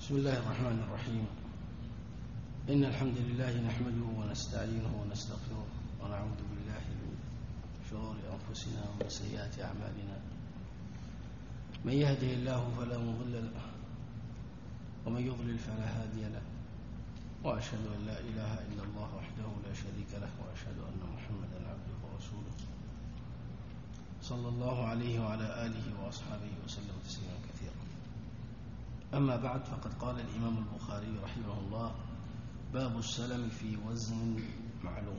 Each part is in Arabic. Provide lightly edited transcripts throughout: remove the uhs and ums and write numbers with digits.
بسم الله الرحمن الرحيم. إن الحمد لله نحمده ونستعينه ونستغفره ونعوذ بالله من شرور أنفسنا ومن سيئات أعمالنا. من يهده الله فلا مضل له ومن يضلل فلا هادي له، وأشهد أن لا إله إلا الله وحده لا شريك له، وأشهد أن محمدا عبده ورسوله صلى الله عليه وعلى آله وأصحابه وسلم تسليما كثيرا. أما بعد، فقد قال الإمام البخاري رحمه الله: باب السلم في وزن معلوم.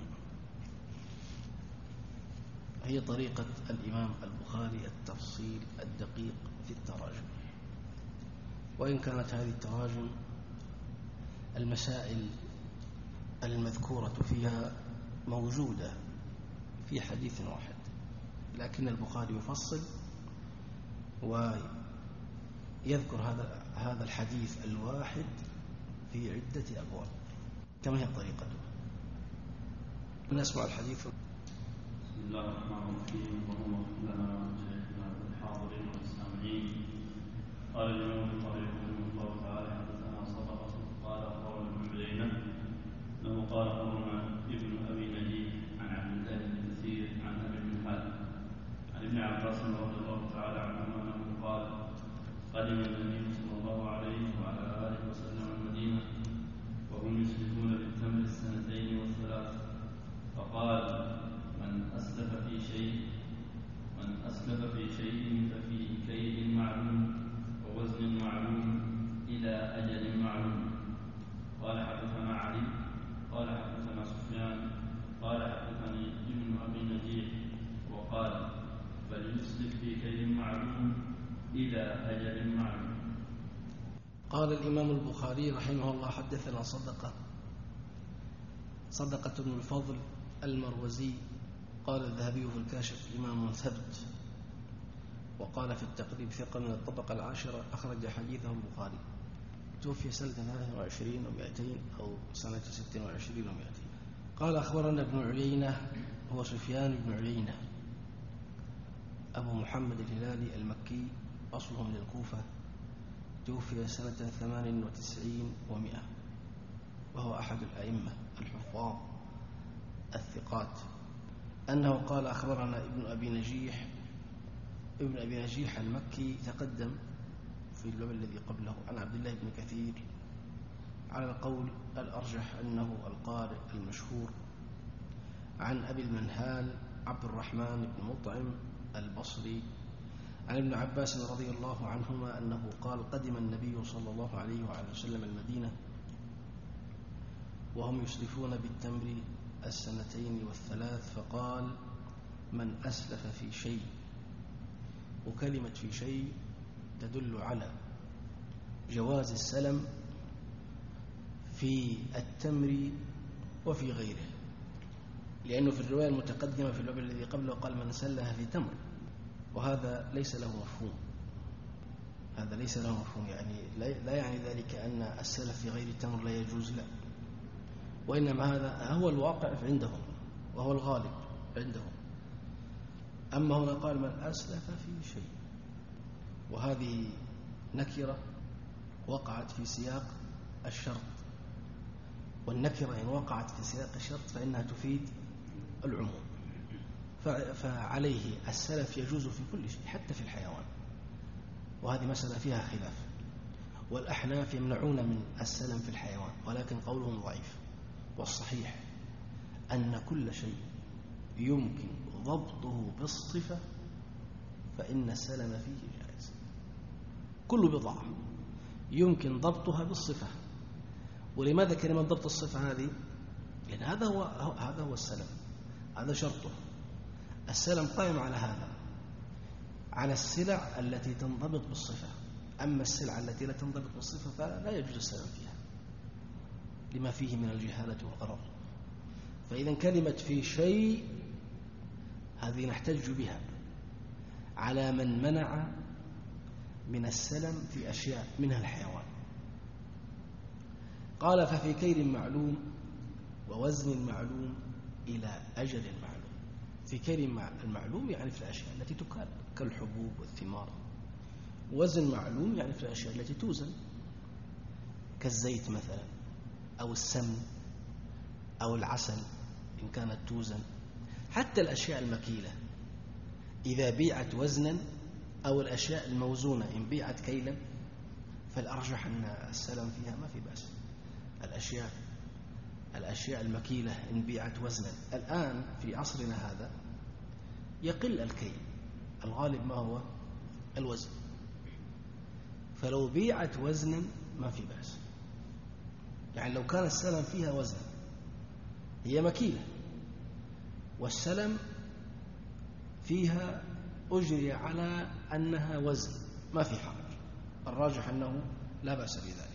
هي طريقة الإمام البخاري التفصيل الدقيق في التراجم، وإن كانت هذه التراجم المسائل المذكورة فيها موجودة في حديث واحد، لكن البخاري يفصل ويذكر هذا الحديث الواحد في عدة أبواب. كما هي طريقته؟ نسمع الحديث. بسم الله الرحمن الرحيم. اللهم اغفر لنا ولشيخنا والحاضرين والسامعين. قال الإمام البخاري رحمه الله تعالى: حدثنا صدقة قال أخبرنا ابن عيينة أنه قال أخبرنا ابن أبي نجيح عن عبد الله بن كثير عن أبي المنهال عن ابن عباس رضي الله تعالى عنهما أنه قال: قدم النبي صلى الله عليه وعلى آله وسلم المدينة وهم يسلفون بالتمر السنتين والثلاث، فقال: من أسلف في شيء ففيه كيل معلوم ووزن معلوم إلى أجل معلوم. قال: حدثنا علي قال: حدثنا سفيان قال: حدثني ابن أبي نجيح وقال: فليسلف في كيل معلوم إلى أجل معلوم. قال الإمام البخاري رحمه الله: حدثنا صدقة بن الفضل المروزي. قال الذهبي في الكاشف: إمام ثبت. وقال في التقريب: ثقة من الطبقة العاشرة، أخرج حديثه البخاري. توفي سنة 23 و200 أو سنة 26 و200. قال: أخبرنا ابن عيينة، هو سفيان بن عيينة أبو محمد الهلالي المكي، أصله من الكوفة، توفي سنة 98 و100، وهو أحد الأئمة الحفاظ الثقات. أنه قال: أخبرنا ابن أبي نجيح المكي، تقدم في الباب الذي قبله، عن عبد الله بن كثير، على القول الأرجح أنه القارئ المشهور، عن أبي المنهال عبد الرحمن بن مطعم البصري، عن ابن عباس رضي الله عنهما أنه قال: قدم النبي صلى الله عليه وعلى وسلم المدينة وهم يسلفون بالتمر السنتين والثلاث، فقال: من أسلف في شيء. وكلمة في شيء تدل على جواز السلم في التمر وفي غيره، لأنه في الرواية المتقدمة في الباب الذي قبله قال: من سلها في تمر، وهذا ليس له مفهوم. هذا ليس له مفهوم، يعني لا يعني ذلك أن السلف في غير التمر لا يجوز، لا، وإنما هذا هو الواقع عندهم وهو الغالب عندهم. أما هنا قال: من أسلف في شيء، وهذه نكرة وقعت في سياق الشرط، والنكرة إن وقعت في سياق الشرط فإنها تفيد العموم، فعليه السلف يجوز في كل شيء حتى في الحيوان، وهذه مسألة فيها خلاف. والأحناف يمنعون من السلم في الحيوان، ولكن قولهم ضعيف، والصحيح أن كل شيء يمكن ضبطه بالصفة فإن السلم فيه جائز. كل بضاعة يمكن ضبطها بالصفة. ولماذا كلمة ضبط الصفة هذه؟ لأن هذا هو السلم، هذا شرطه. السلم قائم على هذا، على السلع التي تنضبط بالصفة. أما السلع التي لا تنضبط بالصفة فلا يجوز السلم فيها لما فيه من الجهالة والغرر. فإذا كلمة في شيء هذه نحتج بها على من منع من السلم في أشياء منها الحيوان. قال: ففي كيل معلوم ووزن معلوم إلى أجل معلوم. في كيل المعلوم يعني في الأشياء التي تكال كالحبوب والثمار، وزن معلوم يعني في الأشياء التي توزن. كالزيت مثلا أو السمن أو العسل إن كانت توزن. حتى الأشياء المكيلة إذا بيعت وزنا أو الأشياء الموزونة إن بيعت كيلا فالأرجح أن السلم فيها ما في بأس. الأشياء المكيلة إن بيعت وزنا. الآن في عصرنا هذا يقل الكيل، الغالب ما هو الوزن، فلو بيعت وزنا ما في بأس. يعني لو كان السلم فيها وزن، هي مكيلة والسلم فيها أجري على أنها وزن ما في حرج، الراجح أنه لا بأس بذلك.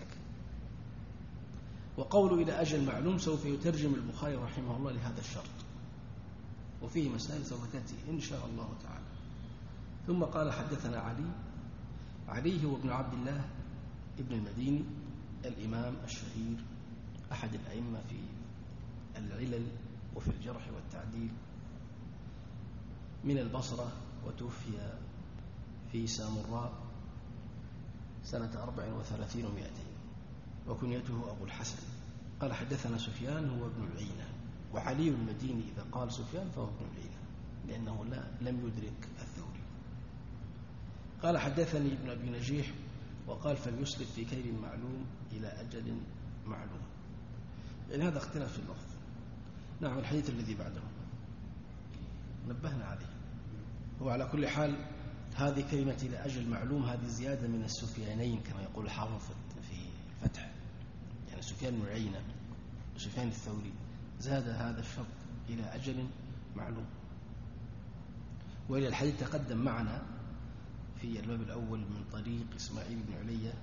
وقول إلى أجل معلوم سوف يترجم البخاري رحمه الله لهذا الشرط، وفيه مسائل سوف تأتي إن شاء الله تعالى. ثم قال حدثنا علي هو ابن عبد الله ابن المديني الإمام الشهير أحد الأئمة في العلل وفي الجرح والتعديل من البصرة، وتوفي في سامراء سنة 34 و200، وكنيته أبو الحسن. قال حدثنا سفيان هو ابن العيينة، وعلي المديني إذا قال سفيان فهو ابن العيينة لأنه لم يدرك الثوري. قال حدثني ابن أبي نجيح وقال فليسلف في كيل معلوم إلى أجل معلوم. يعني هذا اختلاف في اللفظ. نعم الحديث الذي بعده نبهنا عليه. وعلى كل حال هذه كلمة إلى أجل معلوم هذه زيادة من السفيانين كما يقول الحافظ في الفتح، يعني سفيان بن عيينة وسفيان الثوري زاد هذا الشرط إلى أجل معلوم. وإلى الحديث تقدم معنا في الباب الأول من طريق إسماعيل بن علية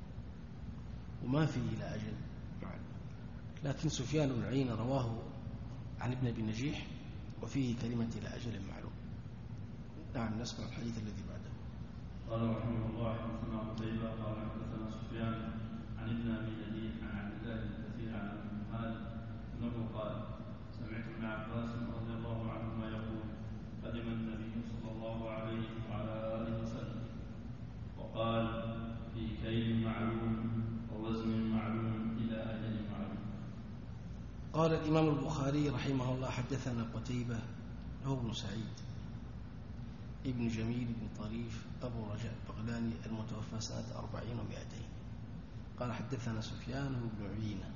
وما فيه إلى أجل معلوم، لكن سفيان بن عيينة رواه عن ابن أبي نجيح وفيه كلمة إلى أجل معلوم. نعم نسمع الحديث الذي بعده. قال رحمه الله حدثنا قتيبة قال حدثنا سفيان عن ابن أبي نجيح عن عبد الله بن كثير عن أبي خالد أنه قال سمعت ابن عباس رضي الله عنهما يقول قدم النبي صلى الله عليه وعلى آله وسلم وقال في كيل معلوم ووزن معلوم إلى أجل معلوم. قال الإمام البخاري رحمه الله حدثنا قتيبة هو ابن سعيد ابن جميل بن طريف أبو رجاء البغلاني المتوفى سنة 40 و200. قال حدثنا سفيان بن عيينة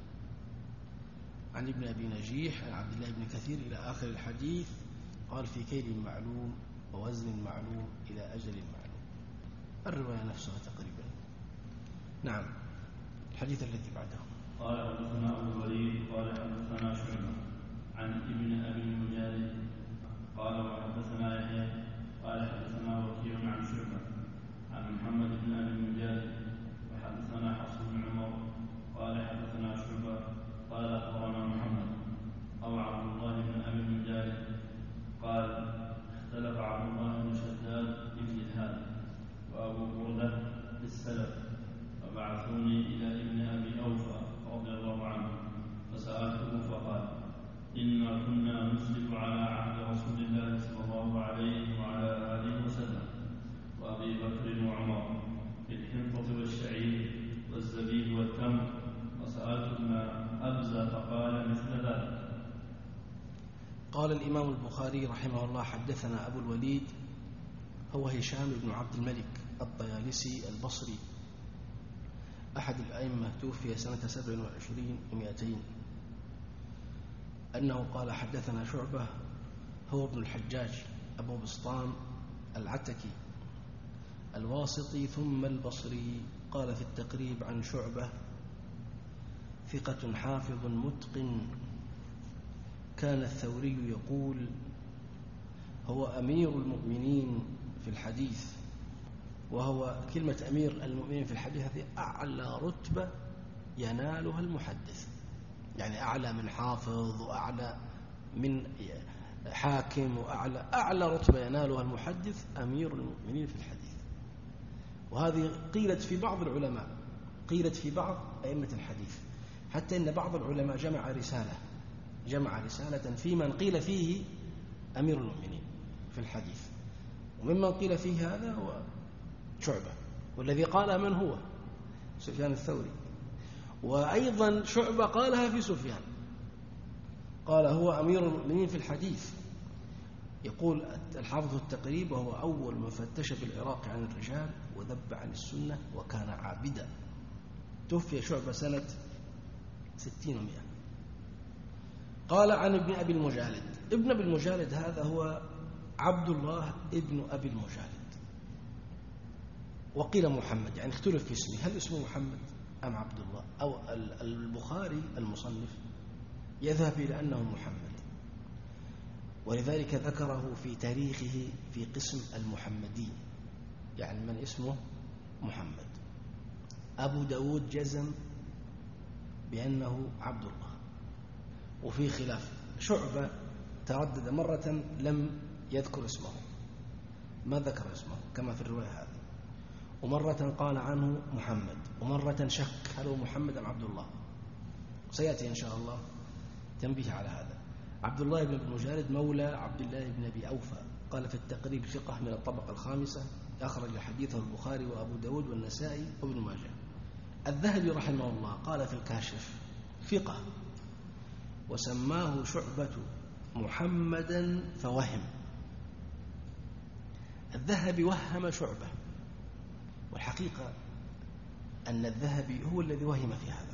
عن ابن أبي نجيح عن عبد الله بن كثير إلى آخر الحديث. قال في كيل معلوم ووزن معلوم إلى أجل معلوم، الرواية نفسها تقريبا. نعم الحديث الذي بعده. قال حدثنا أبو الوليد قال حدثنا شعبة عن ابن أبي المجالد قال وحدثنا يحيى قال حدثنا وكيع عن شعبة عن محمد بن أبي المجالد وحدثنا حفص بن عمر قال حدثنا شعبة قال أخبرنا محمد أو عبد الله بن أبي المجالد قال اختلف عبد الله بن شداد بن الهاد وأبو بردة بالسلف فبعثوني إلى ابن أبي أوفى رضي الله عنه فسألته فقال إنا كنا نسلك على عهد رسول الله صلى الله عليه وعلى آله وسلم وأبي بكر وعمر في الحنطة والشعير والزبيب والتمر، وسألت ابن أبزة فقال مثل ذلك. قال الإمام البخاري رحمه الله حدثنا أبو الوليد هو هشام بن عبد الملك الطيالسي البصري أحد الأئمة توفي سنة 27 و200 أنه قال حدثنا شعبة هو ابن الحجاج أبو بسطام العتكي الواسطي ثم البصري. قال في التقريب عن شعبة ثقة حافظ متقن كان الثوري يقول هو أمير المؤمنين في الحديث، وهو كلمة أمير المؤمنين في الحديث هذه أعلى رتبة ينالها المحدث، يعني أعلى من حافظ وأعلى من حاكم أعلى رتبة ينالها المحدث أمير المؤمنين في الحديث. وهذه قيلت في بعض العلماء، قيلت في بعض أئمة الحديث، حتى إن بعض العلماء جمع رسالة في من قيل فيه أمير المؤمنين في الحديث، وممن قيل فيه هذا هو شعبة، والذي قال من هو سفيان الثوري. وأيضا شعبة قالها في سفيان، قال هو أمير المؤمنين في الحديث. يقول الحافظ التقريب: وهو أول من فتش بالعراق عن الرجال وذب عن السنة وكان عابدا. توفي شعبة سنة 60 و100. قال عن ابن أبي المجالد. ابن أبي المجالد هذا هو عبد الله ابن أبي المجالد، وقيل محمد، يعني اختلف في اسمه، هل اسمه محمد أم عبد الله؟ أو البخاري المصنف يذهب إلى أنه محمد، ولذلك ذكره في تاريخه في قسم المحمدين، يعني من اسمه محمد. أبو داود جزم بأنه عبد الله، وفي خلاف. شعبة تردد مرة لم يذكر اسمه، ما ذكر اسمه كما في الرواية هذه، ومرة قال عنه محمد، ومرة شك هل هو محمد أم عبد الله. سيأتي إن شاء الله تنبيه على هذا. عبد الله بن المجالد مولى عبد الله بن أبي أوفى، قال في التقريب ثقة من الطبقة الخامسة، أخرج حديثه البخاري وأبو داود والنسائي وابن ماجه. الذهبي رحمه الله قال في الكاشف: ثقة، وسماه شعبة محمدا فوهم. الذهبي وهم شعبة، والحقيقة أن الذهبي هو الذي وهم في هذا،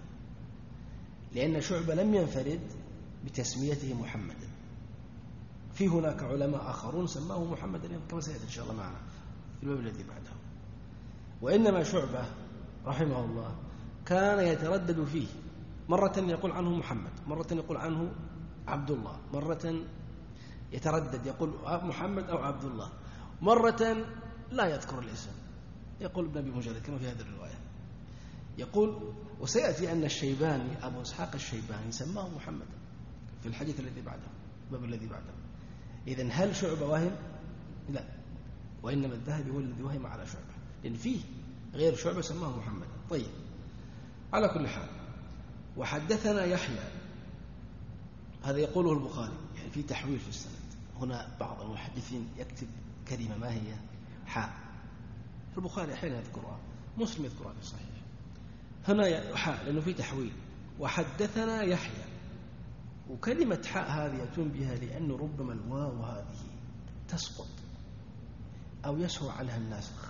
لأن شعبة لم ينفرد بتسميته محمدا، في هناك علماء آخرون سماه محمدا كما سيأتي إن شاء الله معنا في الباب الذي بعده. وإنما شعبة رحمه الله كان يتردد فيه، مرة يقول عنه محمد، مرة يقول عنه عبد الله، مرة يتردد يقول محمد أو عبد الله، مرة لا يذكر الاسم، يقول ابن أبي مجالد كما في هذه الرواية. يقول: وسيأتي أن الشيباني أبو إسحاق الشيباني سماه محمدا في الحديث الذي بعده، الباب الذي بعده. إذن هل شعبة وهم؟ لا، وإنما الذهبي هو الذي وهم على شعبة، لأن فيه غير شعبة سماه محمدا. طيب، على كل حال. وحدثنا يحيى، هذا يقوله البخاري، يعني في تحويل في السند. هنا بعض المحدثين يكتب كلمة ما هي حاء، البخاري أحيانا يذكرها، مسلم يذكرها في الصحيح، هنا حاء لأنه في تحويل. وحدثنا يحيى، وكلمة حاء هذه يتم بها لأن ربما الواو هذه تسقط أو يسهو عنها الناسخ،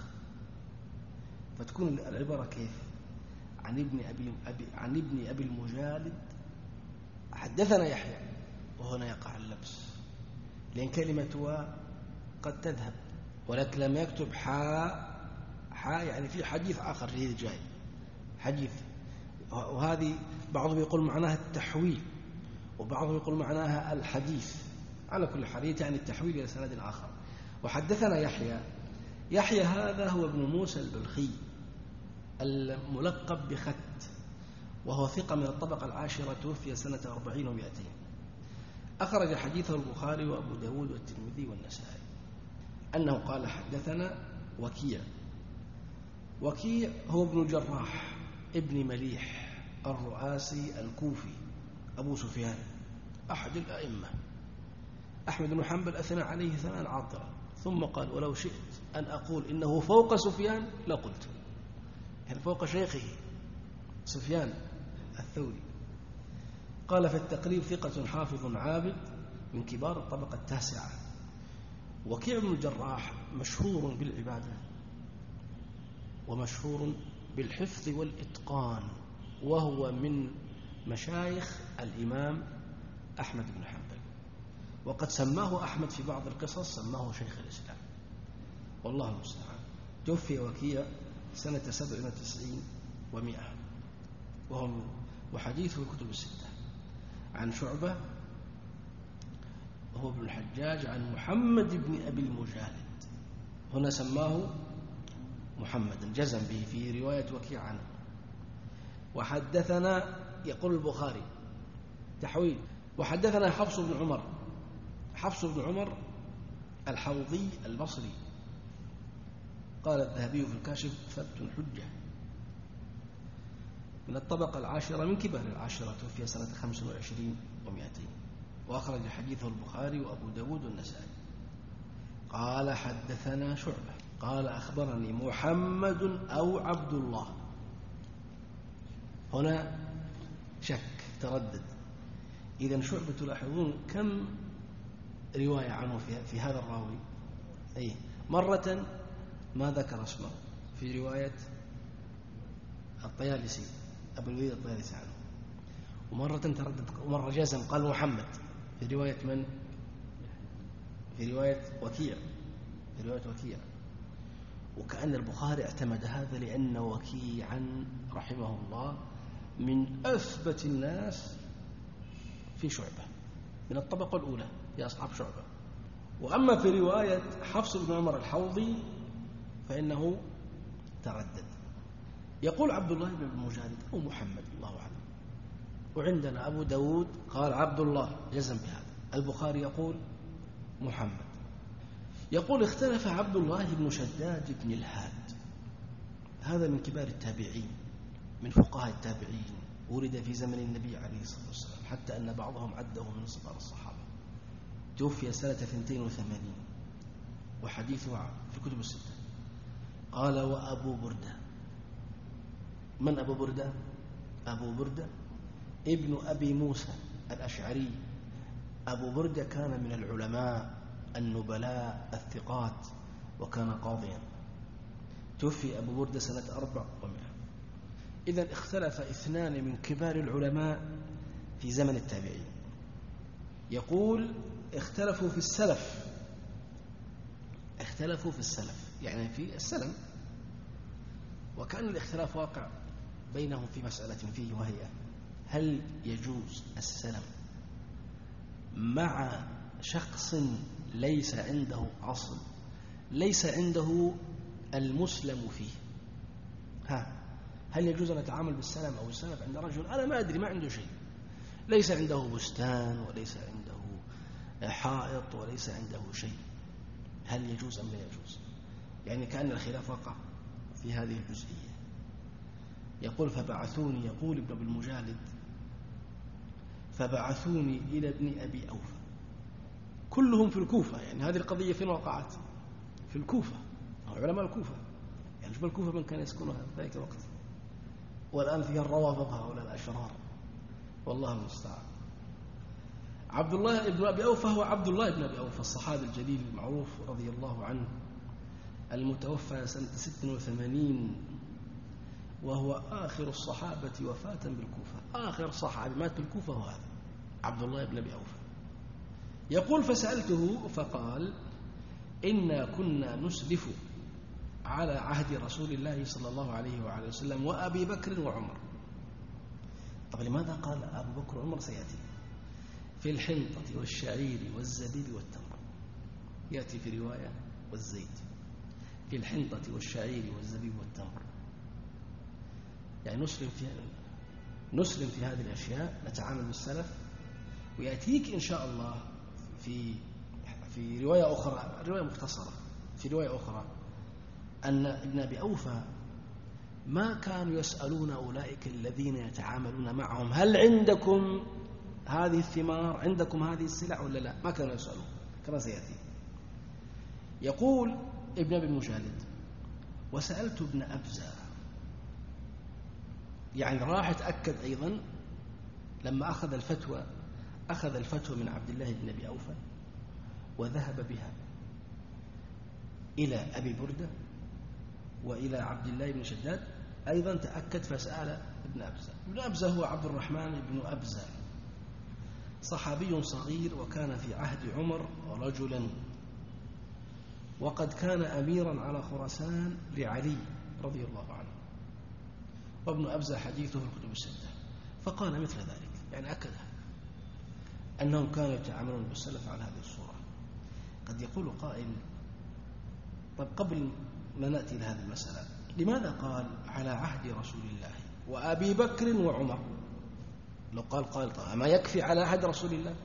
فتكون العبارة كيف؟ عن ابن أبي المجالد حدثنا يحيى، وهنا يقع اللبس، لأن كلمة واو قد تذهب، ولكن لم يكتب حاء يعني في حديث آخر فيه جاي حديث، وهذه بعضهم يقول معناها التحويل، وبعضهم يقول معناها الحديث. على كل حال يعني التحويل إلى سند آخر. وحدثنا يحيى هذا هو ابن موسى البلخي الملقب بخت، وهو ثقة من الطبقة العاشرة، توفي سنة 40 و200. أخرج حديثه البخاري وأبو داود والترمذي والنسائي، أنه قال: حدثنا وكيع هو ابن الجراح ابن مليح الرؤاسي الكوفي أبو سفيان، أحد الأئمة. أحمد بن حنبل أثنى عليه ثناء عاطرا، ثم قال: ولو شئت أن أقول إنه فوق سفيان لقلت، يعني فوق شيخه سفيان الثوري. قال في التقريب: ثقة حافظ عابد من كبار الطبقة التاسعة. وكيع بن الجراح مشهور بالعبادة ومشهور بالحفظ والإتقان، وهو من مشايخ الإمام أحمد بن حنبل، وقد سماه أحمد في بعض القصص سماه شيخ الإسلام، والله المستعان. توفي وكيع سنة 97 و100، وحديثه الكتب الستة. عن شعبة وهو ابن الحجاج عن محمد بن أبي المجالد، هنا سماه محمدا، جزم به في رواية وكيع عنه. وحدثنا، يقول البخاري تحويل: وحدثنا حفص بن عمر الحوضي البصري، قال الذهبي في الكاشف: ثبت حجة، من الطبقة العاشرة من كبار العاشرة، توفي سنة 25 و200، وأخرج حديثه البخاري وأبو داود والنسائي. قال: حدثنا شعبة قال: أخبرني محمد أو عبد الله. هنا شك تردد. إذن شعبة تلاحظون كم رواية عنه في هذا الراوي. مرة ما ذكر اسمه في رواية الطيالسي أبو الوليد الطيالسي عنه، ومرة تردد ومرة جزم قال محمد في رواية من؟ في رواية وكيع. وكأن البخاري اعتمد هذا لأن وكيعا رحمه الله من أثبت الناس في شعبة، من الطبقة الأولى يا أصحاب شعبة. وأما في رواية حفص بن عمر الحوضي فإنه تردد. يقول عبد الله بن المجالد أو محمد الله أعلم، وعندنا أبو داود قال عبد الله جزم بهذا، البخاري يقول محمد. يقول اختلف عبد الله بن شداد بن الهاد، هذا من كبار التابعين من فقهاء التابعين، ولد في زمن النبي عليه الصلاة والسلام، حتى أن بعضهم عده من صغار الصحابة. توفي سنة 82 وحديثه في الكتب الستة. قال وأبو بردة. من أبو بردة؟ أبو بردة ابن أبي موسى الأشعري. أبو بردة كان من العلماء النبلاء الثقات وكان قاضيا. توفي أبو بردة سنة 400. إذن اختلف اثنان من كبار العلماء في زمن التابعين. يقول اختلفوا في السلف يعني في السلم، وكان الاختلاف واقع بينهم في مسألة فيه، وهي هل يجوز السلم مع شخص ليس عنده أصل، ليس عنده المسلم فيه؟ هل يجوز أن نتعامل بالسلم أو السلف عند رجل أنا ما أدري ما عنده شيء، ليس عنده بستان وليس عنده حائط وليس عنده شيء، هل يجوز أم لا يجوز؟ يعني كأن الخلاف وقع في هذه الجزئية. يقول فبعثوني، يقول ابن المجالد فبعثوني إلى ابن أبي أوفى، كلهم في الكوفة. يعني هذه القضية فين وقعت؟ في الكوفة، علماء الكوفة. يعني شوف الكوفة من كان يسكنها في ذلك الوقت، والآن فيها الروافض هؤلاء الأشرار، والله المستعان. عبد الله بن أبي أوفى هو عبد الله بن أبي أوفى الصحابي الجليل المعروف رضي الله عنه، المتوفى سنة 86، وهو آخر الصحابة وفاة بالكوفة. آخر صحابي مات بالكوفة هو هذا عبد الله بن أبي أوفى. يقول فسألته فقال إنا كنا نسلف على عهد رسول الله صلى الله عليه وعلى وسلم وأبي بكر وعمر. طب لماذا قال أبو بكر وعمر؟ سيأتي في الحنطة والشعير والزبيب والتمر، يأتي في رواية والزيت، في الحنطة والشعير والزبيب والتمر. يعني نسلم في هذه الأشياء، نتعامل بالسلف. ويأتيك إن شاء الله في رواية أخرى، رواية مختصرة، في رواية أخرى أن ابن أبي أوفى ما كانوا يسألون أولئك الذين يتعاملون معهم هل عندكم هذه الثمار، عندكم هذه السلع ولا لا، ما كانوا يسألون كما سيأتي. يقول ابن أبي المجالد وسألت ابن أبزة، يعني راح أتأكد أيضا لما أخذ الفتوى من عبد الله بن أبي أوفى وذهب بها إلى أبي بردة وإلى عبد الله بن شداد، أيضا تأكد فسأل ابن أبزة. ابن أبزة هو عبد الرحمن بن أبزة، صحابي صغير، وكان في عهد عمر رجلا، وقد كان أميرا على خراسان لعلي رضي الله عنه. وابن أبزة حديثه في الكتب الستة، فقال مثل ذلك، يعني أكد أنهم كانوا يتعاملون بالسلف على هذه الصورة. قد يقول قائل طب قبل ما نأتي لهذه المسألة، لماذا قال على عهد رسول الله وأبي بكر وعمر؟ لو قال طب ما يكفي على عهد رسول الله؟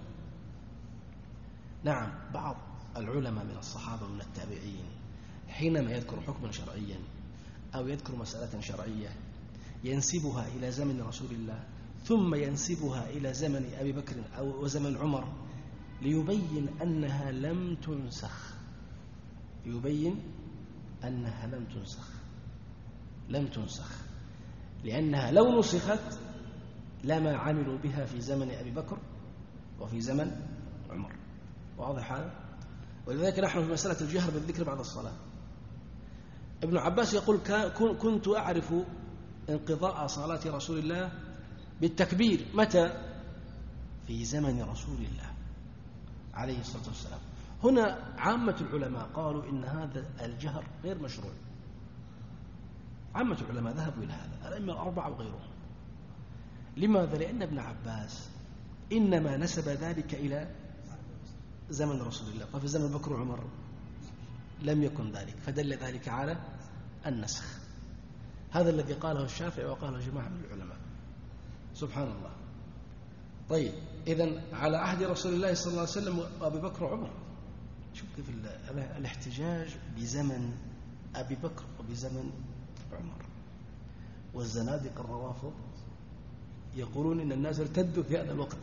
نعم، بعض العلماء من الصحابة ومن التابعين حينما يذكر حكما شرعيا أو يذكر مسألة شرعية ينسبها إلى زمن رسول الله ثم ينسبها إلى زمن أبي بكر أو زمن عمر ليبين أنها لم تنسخ، لأنها لو نسخت لما عملوا بها في زمن أبي بكر وفي زمن عمر. واضح هذا؟ ولذلك نحن في مسألة الجهر بالذكر بعد الصلاة. ابن عباس يقول كنت أعرف انقضاء صلاة رسول الله بالتكبير. متى؟ في زمن رسول الله عليه الصلاة والسلام. هنا عامة العلماء قالوا إن هذا الجهر غير مشروع. عامة العلماء ذهبوا إلى هذا، الأئمة الأربعة وغيرهم. لماذا؟ لأن ابن عباس إنما نسب ذلك إلى زمن رسول الله، وفي زمن بكر وعمر لم يكن ذلك، فدل ذلك على النسخ. هذا الذي قاله الشافعي وقاله جماعة من العلماء. سبحان الله. طيب، إذن على عهد رسول الله صلى الله عليه وسلم وأبي بكر وعمر. شوف كيف الاحتجاج بزمن أبي بكر وبزمن عمر. والزنادقة الروافض يقولون إن الناس ارتدوا في هذا الوقت.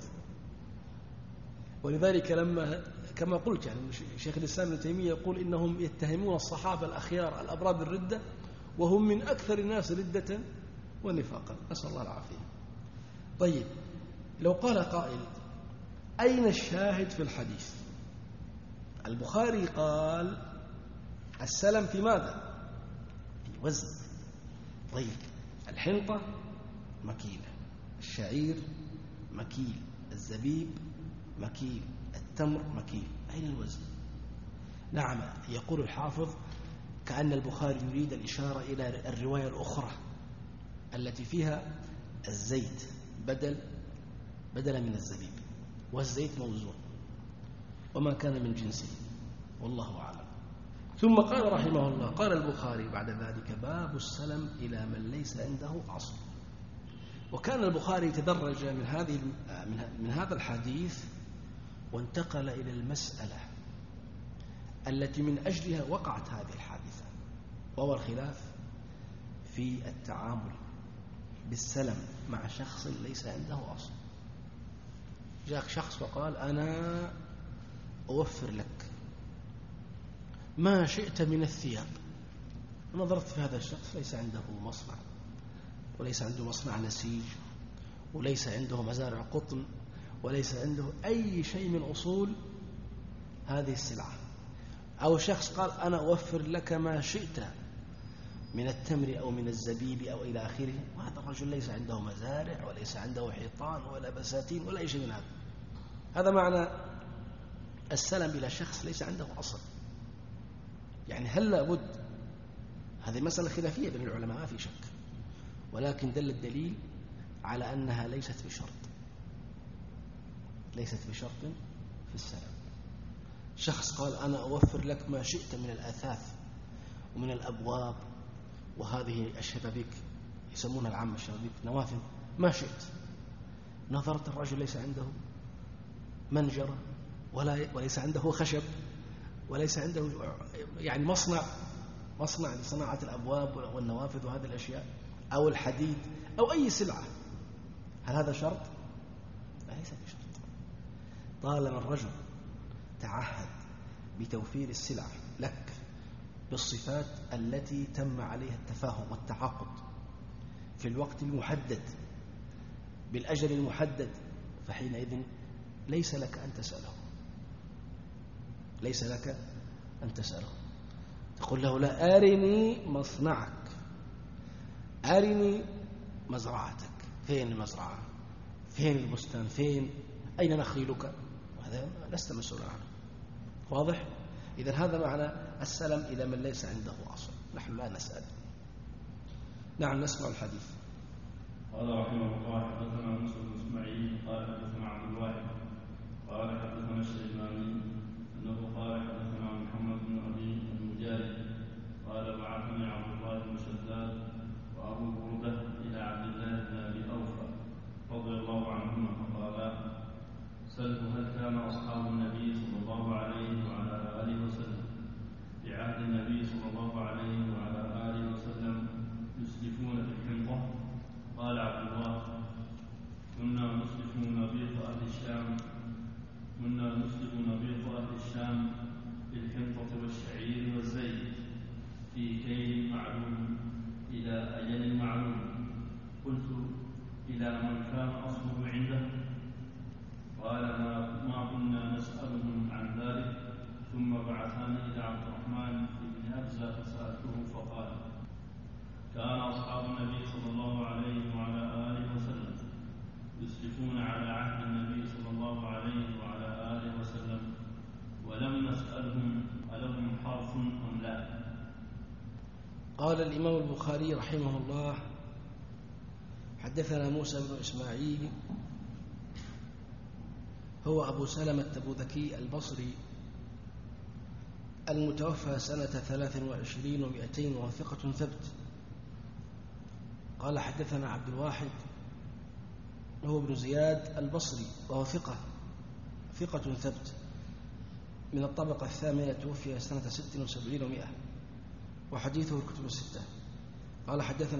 ولذلك لما كما قلت يعني شيخ الإسلام ابن تيمية يقول إنهم يتهمون الصحابة الأخيار الأبرار بالردة، وهم من أكثر الناس ردة ونفاقا، نسأل الله العافية. طيب، لو قال قائل أين الشاهد في الحديث؟ البخاري قال السلم في ماذا؟ في وزن. طيب، الحنطة مكيلة، الشعير مكيل، الزبيب مكيل، التمر مكيل، أين الوزن؟ نعم، يقول الحافظ كأن البخاري يريد الإشارة إلى الرواية الأخرى التي فيها الزيت بدلا من الزبيب، والزيت موزون وما كان من جنسه، والله أعلم. ثم قال رحمه الله، قال البخاري بعد ذلك: باب السلم إلى من ليس عنده أصل. وكان البخاري تدرج من هذا الحديث وانتقل إلى المسألة التي من أجلها وقعت هذه الحادثة، وهو الخلاف في التعامل بالسلم مع شخص ليس عنده أصل. جاءك شخص وقال: أنا أوفر لك ما شئت من الثياب. نظرت في هذا الشخص ليس عنده مصنع، وليس عنده مصنع نسيج، وليس عنده مزارع قطن، وليس عنده أي شيء من أصول هذه السلعة. أو شخص قال: أنا أوفر لك ما شئت من التمر أو من الزبيب أو إلى آخره، وهذا الرجل ليس عنده مزارع وليس عنده حيطان ولا بساتين ولا أي شيء من هذا. هذا معنى السلم إلى شخص ليس عنده أصل. يعني هل لابد؟ هذه مسألة خلافية بين العلماء ما في شك، ولكن دل الدليل على أنها ليست بشرط في السلم. شخص قال: أنا أوفر لك ما شئت من الأثاث ومن الأبواب وهذه الشبابيك، يسمونها العامة الشبابيك، نوافذ، ما شئت. نظرت الرجل ليس عنده منجرة وليس عنده خشب، وليس عنده يعني مصنع لصناعة الأبواب والنوافذ وهذه الأشياء، أو الحديد أو أي سلعة. هل هذا شرط؟ ليس بشرط. طالما الرجل تعهد بتوفير السلع لك بالصفات التي تم عليها التفاهم والتعاقد في الوقت المحدد بالأجل المحدد، فحينئذ ليس لك أن تسأله. تقول له: لا، أرني مصنعك، أرني مزرعتك، فين المزرعة، فين البستان، أين نخيلك؟ هذا لست مسؤولا عنه. واضح؟ إذن هذا معنى السلم إلى من ليس عنده أصل. نحن لا نسأل. نعم، نسمع الحديث. قال رحمه الله: حدثنا موسى بن اسماعيل قال حدثنا عبد الواحد قال حدثنا الشيباني انه قال حدثنا محمد بن ابي المجالد قال: بعثني عبد الله بن شداد وابو برده الى عبد الله بن ابي اوفى رضي الله عنهما فقالا: سلوا هل كان اصحاب النبي صلى الله عليه وعلى اله وسلم في عهد النبي صلى الله عليه وعلى اله وسلم يسلفون في الحنطه؟ قال عبد الله: كنا نسلف نبيط أهل الشام بالحنطة والشعير والزيت في كيل معلوم إلى أجل معلوم. قلنا إلى من كان أصله عنده؟ قال ما كنا نسألهم عن ذلك. ثم بعثني إلى عبد الرحمن بن أبزة فسألته فقال: كان أصحاب النبي صلى الله عليه وعلى آله وسلم يسرفون على عهد النبي صلى الله عليه وعلى آله وسلم، ولم نسألهم ألهم حرف أم لا. قال الإمام البخاري رحمه الله: حدثنا موسى بن إسماعيل هو أبو سلمة التبوذكي البصري المتوفى سنة 23 و200 وهو ثقة ثبت. قال حدثنا عبد الواحد هو ابن زياد البصري وهو ثقة ثبت من الطبقة الثامنة، توفي سنة 76 و100 وحديثه الكتب الستة. قال حدثنا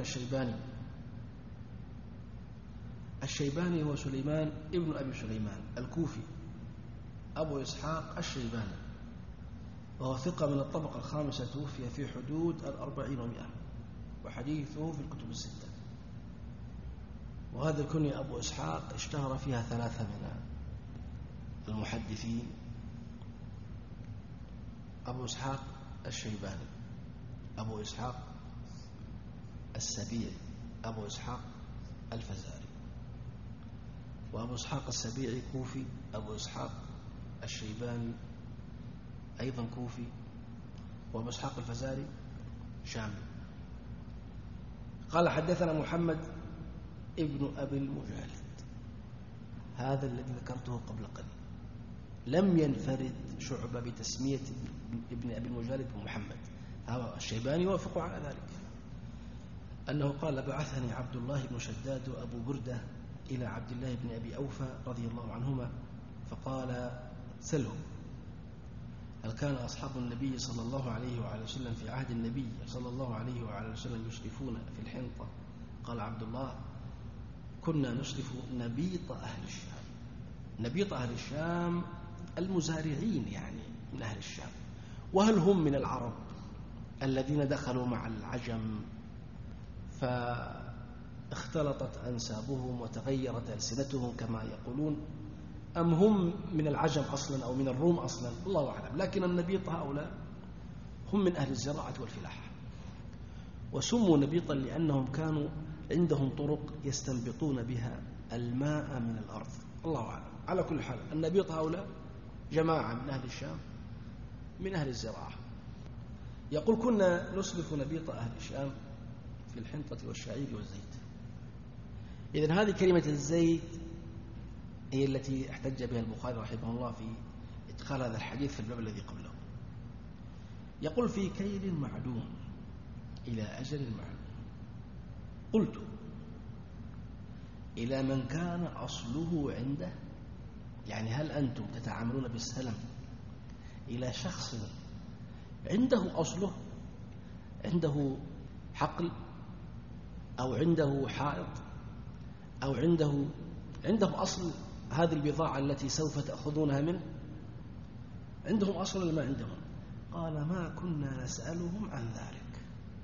الشيباني هو سليمان ابن أبي سليمان الكوفي أبو إسحاق الشيباني وهو ثقة من الطبقة الخامسة، توفي في حدود 40 و100 وحديثه في الكتب الستة. وهذا الكنية أبو إسحاق اشتهر فيها 3 من المحدثين: أبو إسحاق الشيباني، أبو إسحاق السبيعي، أبو إسحاق الفزاري. وأبو إسحاق السبيعي كوفي، أبو إسحاق الشيباني أيضا كوفي، وأبو إسحاق الفزاري شامي. قال حدثنا محمد ابن أبي المجالد، هذا الذي ذكرته قبل قليل. لم ينفرد شعبة بتسمية ابن أبي المجالد بمحمد، هذا الشيباني يوافق على ذلك، أنه قال: بعثني عبد الله بن شداد وأبو بردة إلى عبد الله بن أبي أوفى رضي الله عنهما فقال: سله هل كان أصحاب النبي صلى الله عليه وعلى وسلم في عهد النبي صلى الله عليه وعلى وسلم يشرفون في الحنطة؟ قال عبد الله: كنا نشرف نبيط أهل الشام. نبيط أهل الشام المزارعين يعني من أهل الشام. وهل هم من العرب الذين دخلوا مع العجم فاختلطت أنسابهم وتغيرت ألسنتهم كما يقولون، أم هم من العجم أصلا أو من الروم أصلا؟ الله أعلم. لكن النبيط هؤلاء هم من أهل الزراعة والفلاحة، وسموا نبيطا لأنهم كانوا عندهم طرق يستنبطون بها الماء من الأرض. الله أعلم. على كل حال النبيط هؤلاء جماعة من أهل الشام من أهل الزراعة. يقول: كنا نسلف نبيط أهل الشام في الحنطة والشعير والزيت. إذن هذه كلمة الزيت هي التي احتج بها البخاري رحمه الله في إدخال هذا الحديث في الباب الذي قبله. يقول: في كيل معلوم إلى أجل معلوم. قلت: إلى من كان أصله عنده؟ يعني هل أنتم تتعاملون بالسلم إلى شخص عنده أصله، عنده حقل أو عنده حائط أو عنده أصل هذه البضاعة التي سوف تأخذونها منه؟ عندهم أصل ما عندهم؟ قال: ما كنا نسألهم عن ذلك.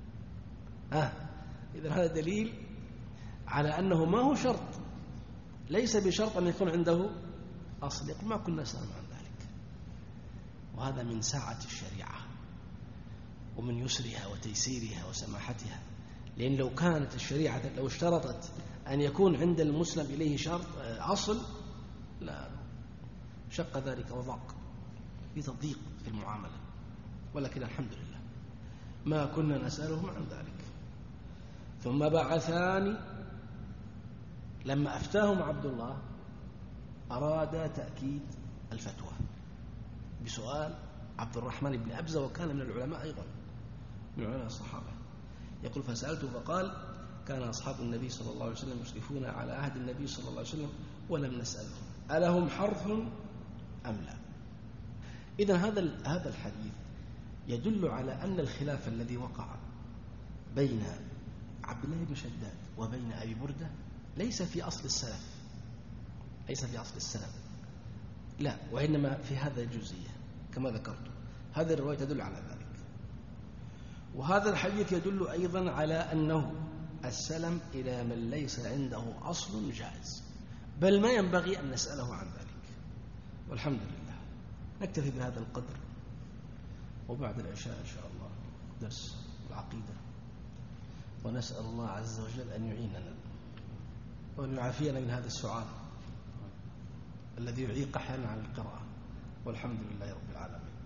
إذن هذا دليل على أنه ما هو شرط، ليس بشرط أن يكون عنده أصل. يقول: ما كنا نسألهم عن ذلك. وهذا من سعة الشريعة ومن يسرها وتيسيرها وسماحتها. لأن لو كانت الشريعة لو اشترطت أن يكون عند المسلم إليه شرط أصل، لا شق ذلك وضاق، في تضييق في المعاملة. ولكن الحمد لله ما كنا نسألهم عن ذلك. ثم بعثاني، لما أفتاهم عبد الله أراد تأكيد الفتوى بسؤال عبد الرحمن بن أبزة، وكان من العلماء أيضا من علماء الصحابة. يقول: فسألته فقال: كان أصحاب النبي صلى الله عليه وسلم يشرفون على عهد النبي صلى الله عليه وسلم ولم نسألهم ألهم حرث أم لا. إذن هذا الحديث يدل على أن الخلاف الذي وقع بين عبد الله بن شداد وبين أبي بردة ليس في أصل السلف، ليس في أصل السلف، لا، وإنما في هذا الجزئية كما ذكرت. هذه الرواية تدل على ذلك. وهذا الحديث يدل أيضا على أنه السلم إلى من ليس عنده أصل جائز، بل ما ينبغي أن نسأله عن ذلك. والحمد لله. نكتفي بهذا القدر، وبعد العشاء إن شاء الله درس العقيدة، ونسأل الله عز وجل أن يعيننا وأن يعافينا من هذا السعال الذي يعيق أحيانا عن القراءة. والحمد لله رب العالمين.